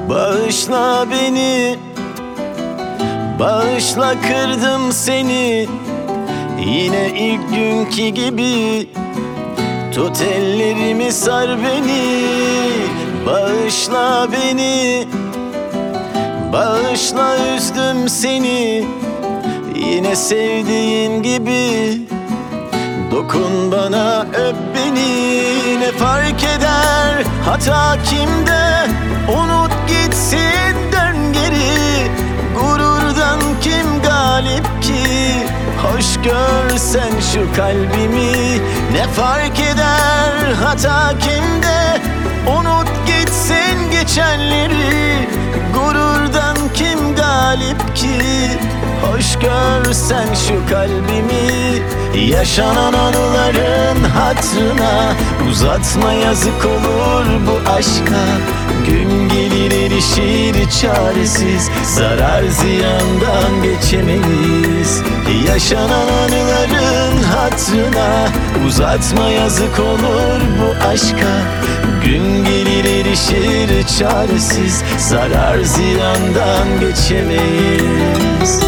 Bağışla beni, bağışla kırdım seni. Yine ilk günkü gibi tut ellerimi, sar beni. Bağışla beni, bağışla üzdüm seni. Yine sevdiğin gibi dokun bana, öp beni. Ne fark eder hata kimde, unut gitsin, dön geri. Gururdan kim galip ki, hoş görsen şu kalbimi. Ne fark eder hata kimde, unut gitsin geçenleri. Gururdan kim galip ki, hoş görsen şu kalbimi. Yaşanan anıların hatırına uzatma, yazık olur bu aşka. Gün gelir erişir çaresiz, zarar ziyandan geçemeyiz. Yaşanan anıların hatırına uzatma, yazık olur bu aşka. Gün gelir erişir çaresiz, zarar ziyandan geçemeyiz.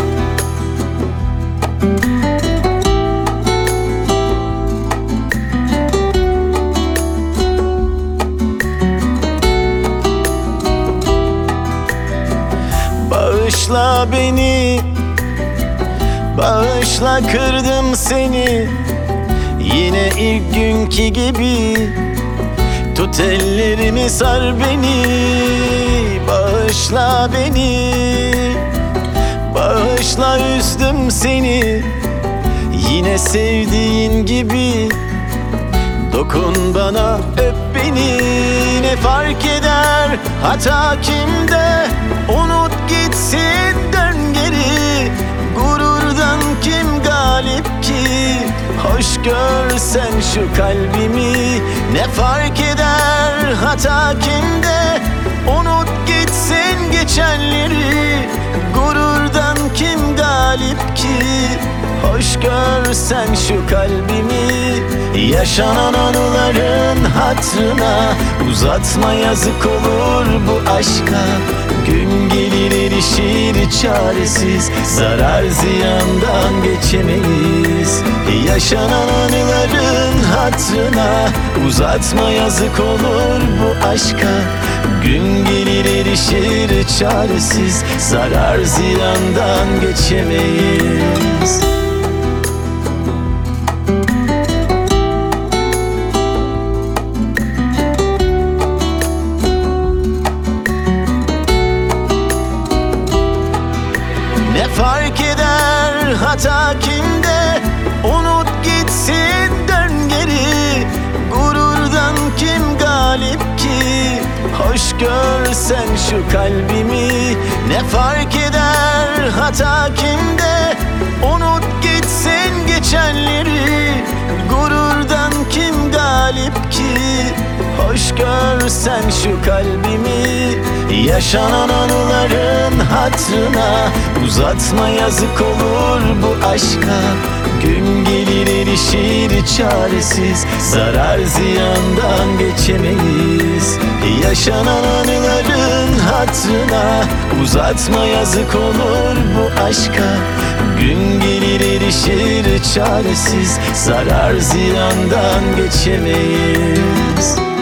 Bağışla beni, bağışla kırdım seni. Yine ilk günkü gibi tut ellerimi, sar beni. Bağışla beni, bağışla üzdüm seni. Yine sevdiğin gibi dokun bana, öp beni. Ne fark eder hata kimde, unut gitsin, dön geri. Gururdan kim galip ki, hoş görsen şu kalbimi. Ne fark eder hata kimde, unut gitsin geçenleri. Gururdan kim galip ki, hoş görsen şu kalbimi. Yaşanan anıların hatırına uzatma, yazık olur bu aşka. Gün gelir erişir çaresiz, zarar ziyandan geçemeyiz. Yaşanan anıların hatırına uzatma, yazık olur bu aşka. Gün gelir erişir çaresiz, zarar ziyandan geçemeyiz. Ne fark eder hata kimde, unut gitsin, dön geri. Gururdan kim galip ki, hoş görsen şu kalbimi. Ne fark eder hata kimde, unut gitsin geçenleri. Gururdan kim galip ki, hoş görsen şu kalbimi. Yaşanan anıların hatırına uzatma, yazık olur bu aşka. Gün gelir erişir çaresiz, zarar ziyandan geçemeyiz. Yaşanan anıların hatırına uzatma, yazık olur bu aşka. Gün gelir erişir çaresiz, zarar ziyandan geçemeyiz.